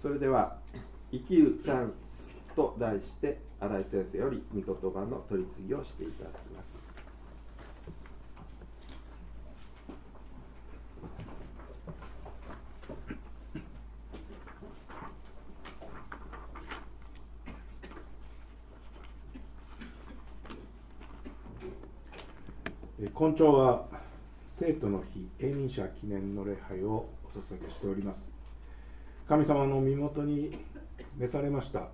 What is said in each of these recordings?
それでは生きるチャンスと題して新井先生より御言葉の取り次ぎをしていただきます。 今朝は生徒の日永民者記念の礼拝をお捧げしております。神様の身元に召されました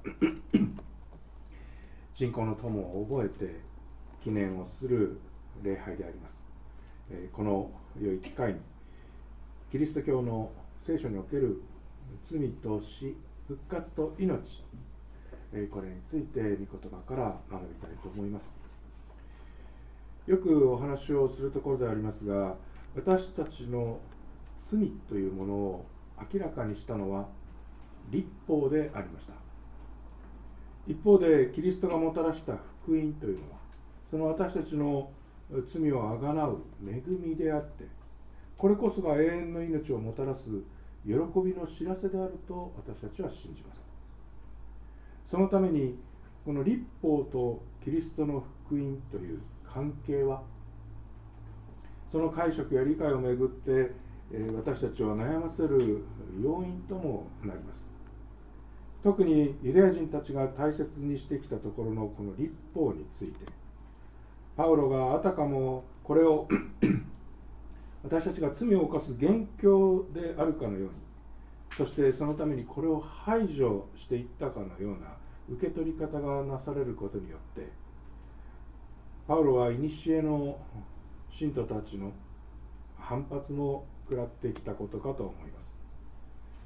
信仰の友を覚えて記念をする礼拝であります。この良い機会にキリスト教の聖書における罪と死、復活と命、これについて御言葉から学びたいと思います。よくお話をするところでありますが、私たちの罪というものを明らかにしたのは律法でありました。一方でキリストがもたらした福音というのは、その私たちの罪をあがなう恵みであって、これこそが永遠の命をもたらす喜びの知らせであると私たちは信じます。そのためにこの律法とキリストの福音という関係は、その解釈や理解をめぐって私たちを悩ませる要因ともなります。特にユダヤ人たちが大切にしてきたところのこの律法について、パウロがあたかもこれを私たちが罪を犯す元凶であるかのように、そしてそのためにこれを排除していったかのような受け取り方がなされることによって、パウロは古の信徒たちの反発も食らってきたことかと思います。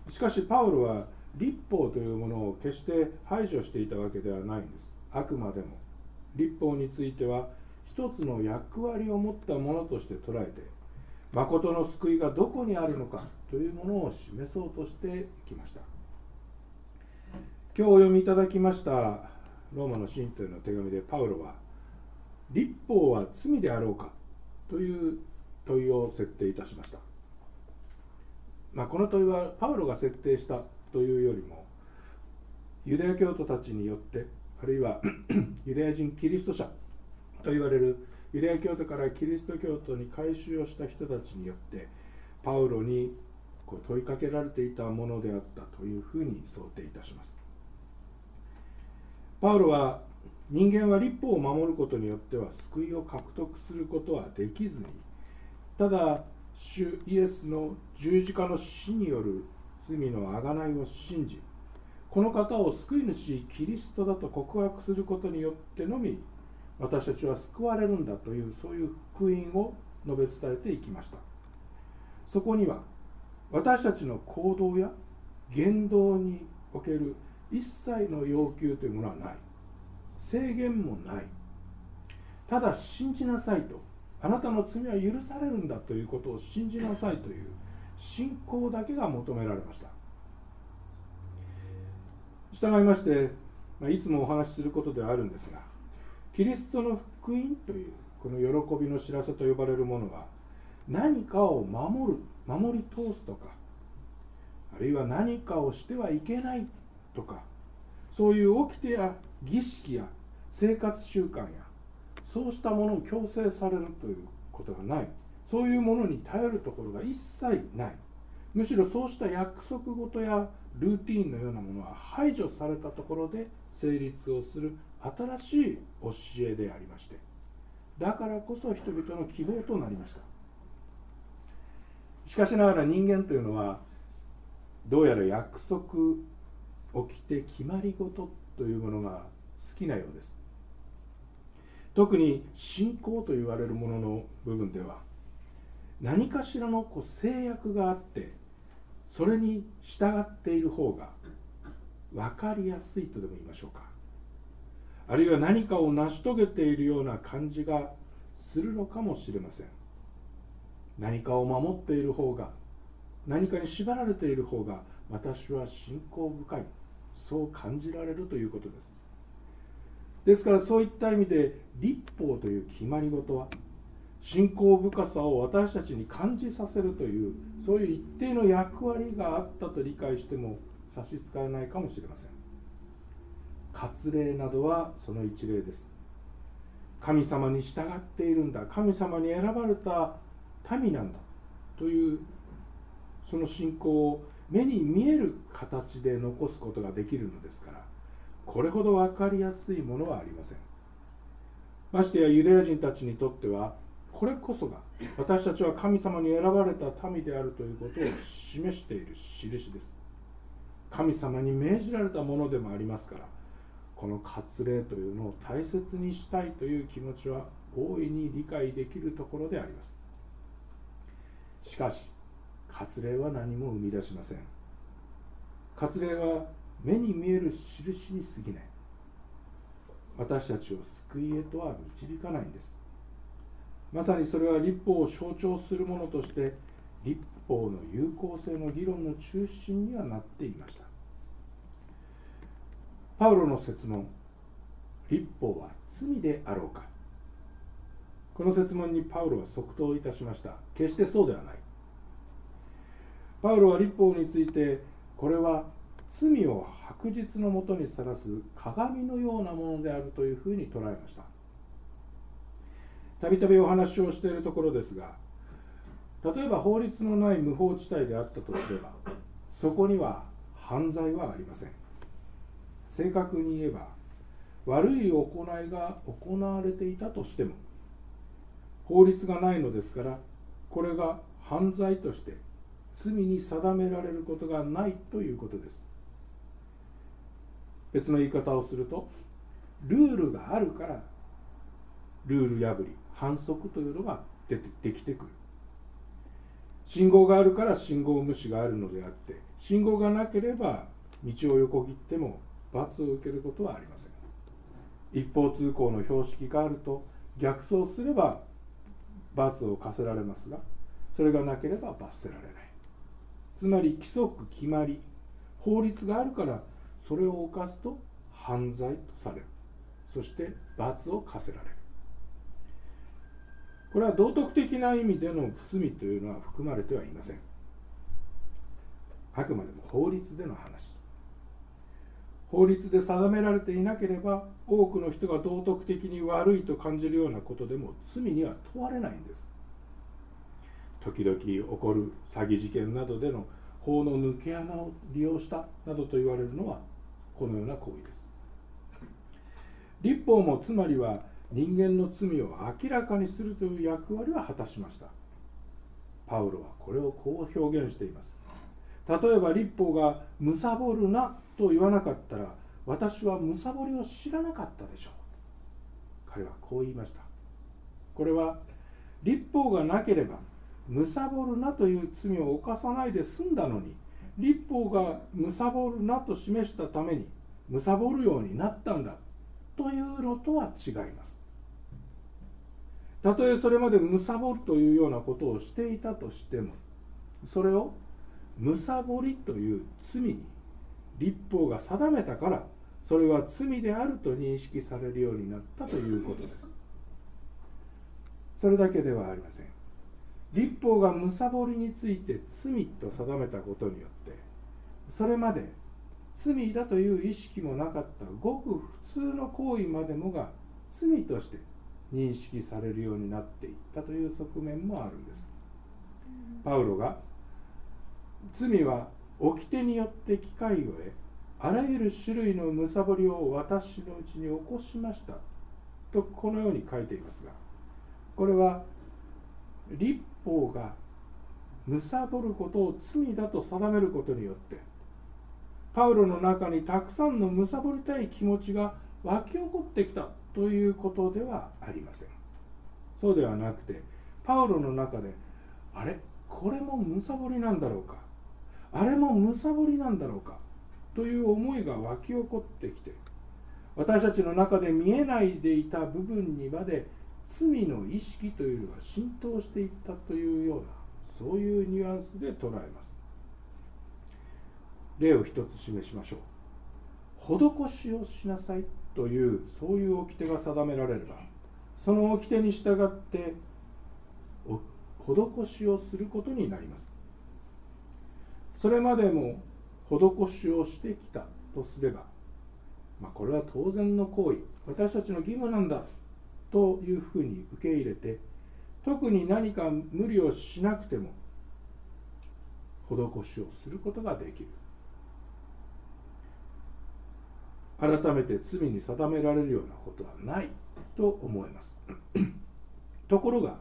しかしパウロは律法というものを決して排除していたわけではないんです。あくまでも律法については一つの役割を持ったものとして捉えて、誠の救いがどこにあるのかというものを示そうとしてきました。今日お読みいただきましたローマの信徒への手紙で、パウロは律法は罪であろうかという問いを設定いたしました。この問いはパウロが設定したというよりも、ユダヤ教徒たちによって、あるいはユダヤ人キリスト者と言われるユダヤ教徒からキリスト教徒に改宗をした人たちによってパウロに問いかけられていたものであったというふうに想定いたします。パウロは、人間は律法を守ることによっては救いを獲得することはできずに、ただ主イエスの十字架の死による罪の贖いを信じ、この方を救い主キリストだと告白することによってのみ、私たちは救われるんだという、そういう福音を述べ伝えていきました。そこには私たちの行動や言動における一切の要求というものはない、制限もない、ただ信じなさいと、あなたの罪は許されるんだということを信じなさいという信仰だけが求められました。従いまして、いつもお話しすることではあるんですが、キリストの福音というこの喜びの知らせと呼ばれるものは、何かを守り通すとか、あるいは何かをしてはいけないとか、そういう掟や儀式や生活習慣やそうしたものを強制されるということがない、そういうものに頼るところが一切ない、むしろそうした約束事やルーティーンのようなものは排除されたところで成立をする新しい教えでありまして、だからこそ人々の希望となりました。しかしながら人間というのは、どうやら約束、掟、決まり事というものが好きなようです。特に信仰と言われるものの部分では、何かしらの制約があって、それに従っている方が分かりやすいとでも言いましょうか、あるいは何かを成し遂げているような感じがするのかもしれません。何かを守っている方が、何かに縛られている方が、私は信仰深い、そう感じられるということです。ですから、そういった意味で律法という決まり事は信仰深さを私たちに感じさせるという、そういう一定の役割があったと理解しても差し支えないかもしれません。割礼などはその一例です。神様に従っているんだ、神様に選ばれた民なんだというその信仰を目に見える形で残すことができるのですから、これほど分かりやすいものはありません。ましてやユダヤ人たちにとっては、これこそが私たちは神様に選ばれた民であるということを示している印です。神様に命じられたものでもありますから、この割礼というのを大切にしたいという気持ちは大いに理解できるところであります。しかし割礼は何も生み出しません。割礼は目に見える印に過ぎない。私たちを救いへとは導かないんです。まさにそれは律法を象徴するものとして律法の有効性の議論の中心にはなっていました。パウロの設問、律法は罪であろうか。この設問にパウロは即答いたしました。決してそうではない。パウロは律法について、これは罪を白日のもとにさらす鏡のようなものであるというふうに捉えました。たびたびお話をしているところですが、例えば法律のない無法地帯であったとすれば、そこには犯罪はありません。正確に言えば、悪い行いが行われていたとしても、法律がないのですから、これが犯罪として罪に定められることがないということです。別の言い方をすると、ルールがあるからルール破り、反則というのができてくる。信号があるから信号無視があるのであって、信号がなければ道を横切っても罰を受けることはありません。一方通行の標識があると逆走すれば罰を課せられますが、それがなければ罰せられない。つまり規則、決まり、法律があるからそれを犯すと犯罪とされる。そして罰を課せられる。これは道徳的な意味での罪というのは含まれてはいません。あくまでも法律での話。法律で定められていなければ、多くの人が道徳的に悪いと感じるようなことでも罪には問われないんです。時々起こる詐欺事件などでの法の抜け穴を利用したなどと言われるのはこのような行為です。律法もつまりは人間の罪を明らかにするという役割は果たしました。パウロはこれをこう表現しています。例えば律法がむさぼるなと言わなかったら、私はむさぼりを知らなかったでしょう。彼はこう言いました。これは律法がなければむさぼるなという罪を犯さないで済んだのに、律法がむさぼるなと示したためにむさぼるようになったんだというのとは違います。たとえそれまでむさぼるというようなことをしていたとしても、それをむさぼりという罪に律法が定めたから、それは罪であると認識されるようになったということです。それだけではありません。律法がむさぼりについて罪と定めたことによって、それまで罪だという意識もなかったごく普通の行為までもが罪として認識されるようになっていったという側面もあるんです。パウロが罪は掟によって機会を得、あらゆる種類のむさぼりを私のうちに起こしましたとこのように書いていますが、これは律法がむさぼることを罪だと定めることによって、パウロの中にたくさんのむさぼりたい気持ちが湧き起こってきたということではありません。そうではなくて、パウロの中で、あれ、これもむさぼりなんだろうか、あれもむさぼりなんだろうかという思いが湧き起こってきて、私たちの中で見えないでいた部分にまで罪の意識というのが浸透していったというような、そういうニュアンスで捉えます。例を一つ示しましょう。施しをしなさいというそういう掟が定められれば、その掟に従って施しをすることになります。それまでも施しをしてきたとすれば、これは当然の行為、私たちの義務なんだというふうに受け入れて、特に何か無理をしなくても施しをすることができる。改めて罪に定められるようなことはないと思います。ところが、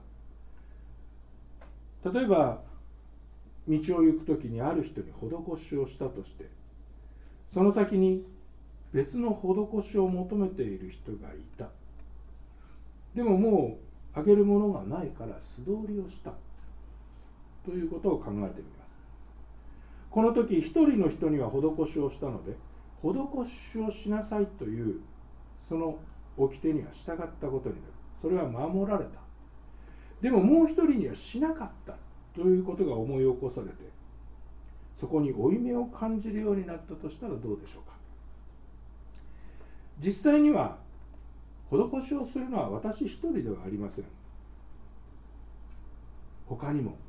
例えば道を行くときにある人に施しをしたとして、その先に別の施しを求めている人がいた。でももうあげるものがないから素通りをしたということを考えてみます。この時一人の人には施しをしたので、施しをしなさいというその掟には従ったことになる。それは守られた。でももう一人にはしなかったということが思い起こされて、そこに負い目を感じるようになったとしたらどうでしょうか。実際には施しをするのは私一人ではありません。他にも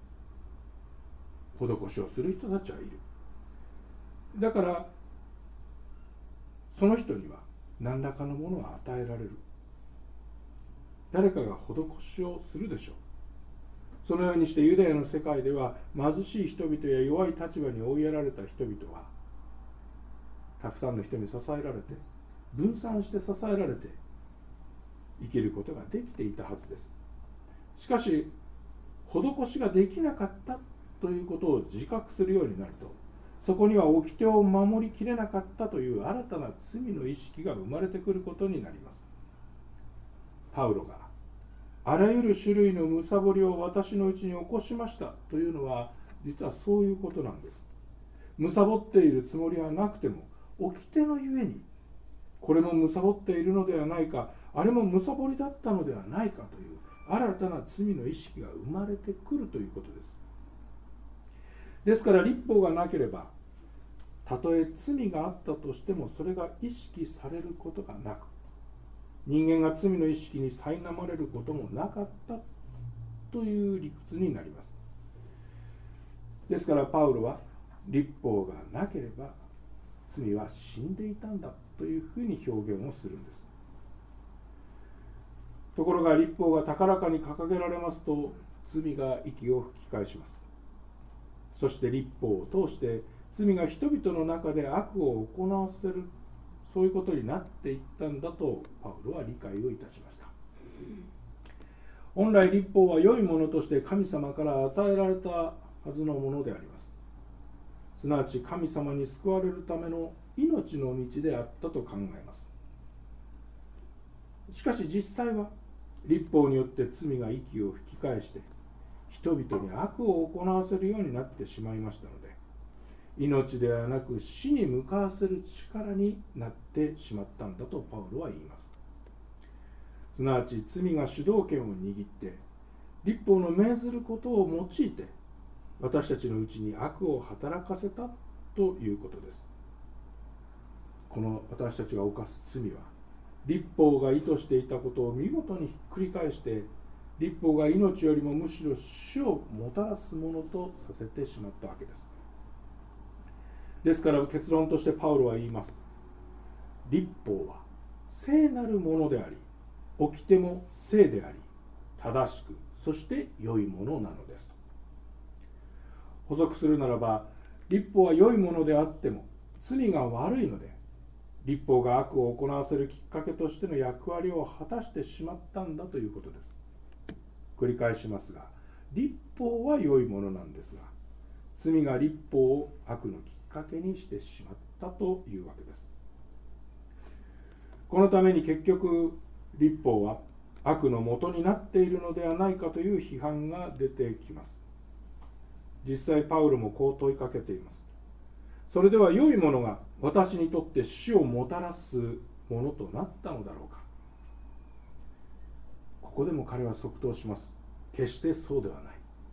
施しをする人たちはいる。だからその人には何らかのものが与えられる。誰かが施しをするでしょう。そのようにしてユダヤの世界では貧しい人々や弱い立場に追いやられた人々はたくさんの人に支えられて、分散して支えられて生きることができていたはずです。しかし施しができなかったということを自覚するようになると、そこには掟を守りきれなかったという新たな罪の意識が生まれてくることになります。パウロがあらゆる種類の貪りを私のうちに起こしましたというのは、実はそういうことなんです。貪っているつもりはなくても、掟のゆえにこれも貪っているのではないか、あれも貪りだったのではないかという新たな罪の意識が生まれてくるということです。ですから律法がなければ、たとえ罪があったとしてもそれが意識されることがなく、人間が罪の意識に苛まれることもなかったという理屈になります。ですからパウロは律法がなければ罪は死んでいたんだというふうに表現をするんです。ところが律法が高らかに掲げられますと、罪が息を吹き返します。そして律法を通して罪が人々の中で悪を行わせる、そういうことになっていったんだとパウロは理解をいたしました。本来律法は良いものとして神様から与えられたはずのものであります。すなわち神様に救われるための命の道であったと考えます。しかし実際は律法によって罪が息を吹き返して人々に悪を行わせるようになってしまいましたので、命ではなく死に向かわせる力になってしまったんだとパウロは言います。すなわち罪が主導権を握って律法の命ずることを用いて私たちのうちに悪を働かせたということです。この私たちが犯す罪は律法が意図していたことを見事にひっくり返して、律法が命よりもむしろ死をもたらすものとさせてしまったわけです。ですから結論としてパウロは言います。律法は聖なるものであり、掟も聖であり、正しく、そして良いものなのです。補足するならば、律法は良いものであっても罪が悪いので、律法が悪を行わせるきっかけとしての役割を果たしてしまったんだということです。繰り返しますが、律法は良いものなんですが、罪が律法を悪のきっかけにしてしまったというわけです。このために結局律法は悪の元になっているのではないかという批判が出てきます。実際パウロもこう問いかけています。それでは良いものが私にとって死をもたらすものとなったのだろうか。ここでも彼は即答します。決してそうではない。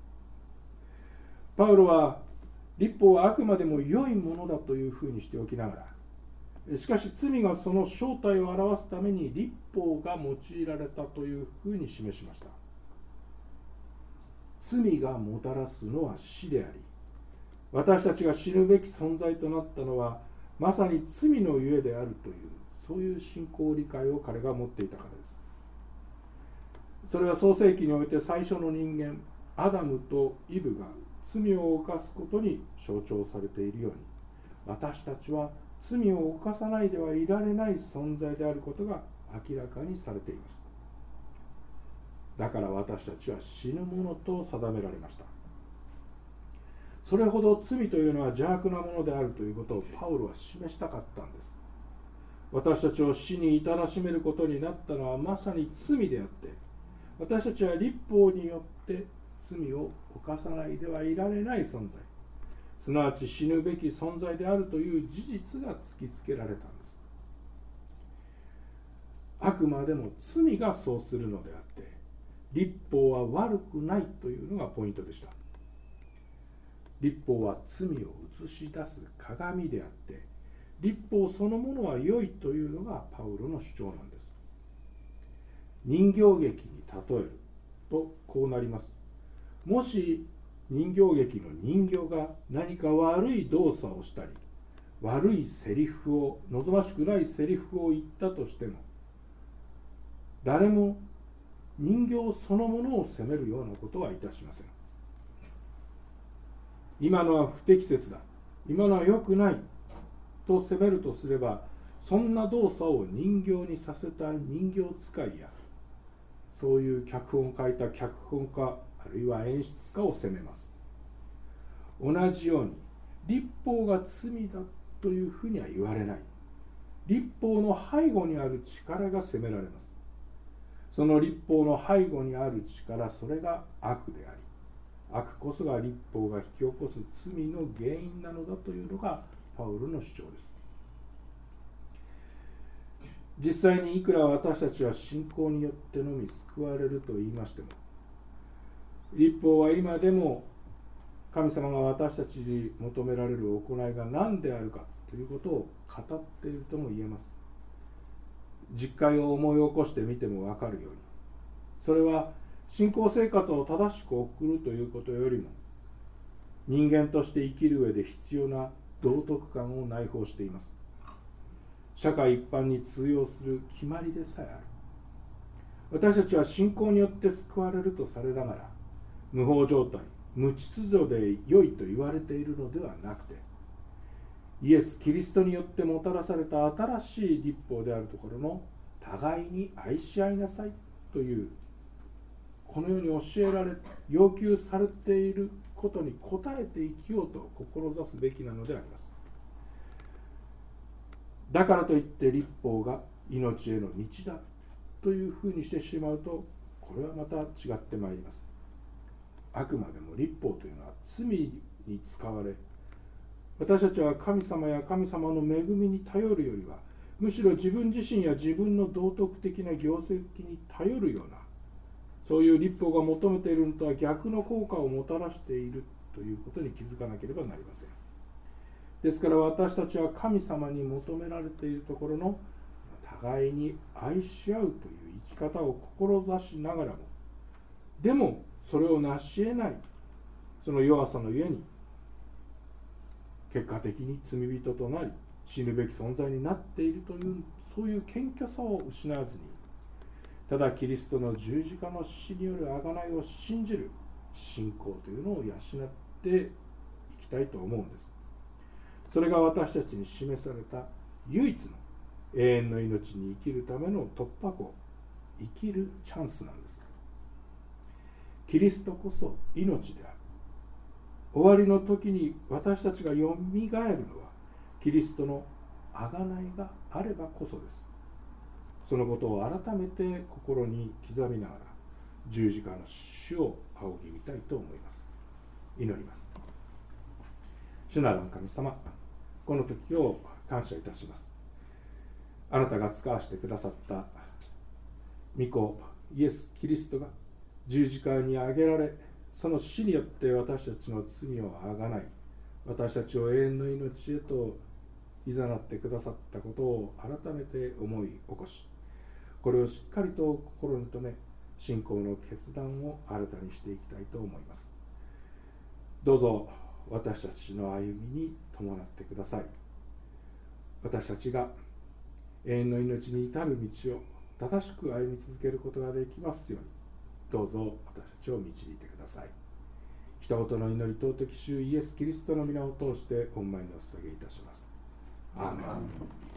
パウロは律法はあくまでも良いものだというふうにしておきながら、しかし罪がその正体を表すために律法が用いられたというふうに示しました。罪がもたらすのは死であり、 私たちが死ぬべき存在となったのはまさに罪のゆえであるという、そういう信仰理解を彼が持っていたからです。それは創世記において最初の人間アダムとイブが罪を犯すことに象徴されているように、私たちは罪を犯さないではいられない存在であることが明らかにされています。だから私たちは死ぬものと定められました。それほど罪というのは邪悪なものであるということをパウロは示したかったんです。私たちを死に至らしめることになったのはまさに罪であって、私たちは律法によって罪を犯さないではいられない存在、すなわち死ぬべき存在であるという事実が突きつけられたんです。あくまでも罪がそうするのであって、律法は悪くないというのがポイントでした。律法は罪を映し出す鏡であって、律法そのものは良いというのがパウロの主張なんです。人形劇に例えるとこうなります。もし人形劇の人形が何か悪い動作をしたり、悪いセリフを、望ましくないセリフを言ったとしても、誰も人形そのものを責めるようなことはいたしません。今のは不適切だ、今のは良くないと責めるとすれば、そんな動作を人形にさせた人形使いや、そういう脚本を書いた脚本家、あるいは演出家を責めます。同じように律法が罪だというふうには言われない。律法の背後にある力が責められます。その律法の背後にある力、それが悪であり、悪こそが律法が引き起こす罪の原因なのだというのがパウロの主張です。実際にいくら私たちは信仰によってのみ救われると言いましても、律法は今でも神様が私たちに求められる行いが何であるかということを語っているとも言えます。実会を思い起こしてみても分かるように、それは信仰生活を正しく送るということよりも、人間として生きる上で必要な道徳観を内包しています。社会一般に通用する決まりでさえある。私たちは信仰によって救われるとされながら、無法状態、無秩序で良いと言われているのではなくて、イエス・キリストによってもたらされた新しい律法であるところの互いに愛し合いなさいという、このように教えられ、要求されていることに応えて生きようと志すべきなのであります。だからといって律法が命への道だというふうにしてしまうと、これはまた違ってまいります。あくまでも律法というのは罪に使われ、私たちは神様や神様の恵みに頼るよりは、むしろ自分自身や自分の道徳的な業績に頼るような、そういう律法が求めているのとは逆の効果をもたらしているということに気づかなければなりません。ですから私たちは神様に求められているところの互いに愛し合うという生き方を志しながらも、でもそれを成し得ないその弱さのゆえに、結果的に罪人となり死ぬべき存在になっているという、そういう謙虚さを失わずに、ただキリストの十字架の死による贖いを信じる信仰というのを養っていきたいと思うんです。それが私たちに示された唯一の永遠の命に生きるための突破口、生きるチャンスなんです。キリストこそ命である。終わりの時に私たちがよみがえるのはキリストの贖いがあればこそです。そのことを改めて心に刻みながら十字架の主を仰ぎ見たいと思います。祈ります。主なる神様、この時を感謝いたします。あなたが使わせてくださった御子イエス・キリストが十字架にあげられ、その死によって私たちの罪をあがない、私たちを永遠の命へと誘ってくださったことを改めて思い起こし、これをしっかりと心に留め、信仰の決断を新たにしていきたいと思います。どうぞ私たちの歩みに伴ってください。私たちが永遠の命に至る道を正しく歩み続けることができますように、どうぞ私たちを導いてください。一言の祈り尊き主イエス・キリストの皆を通して御前にお捧げいたします。アーメン。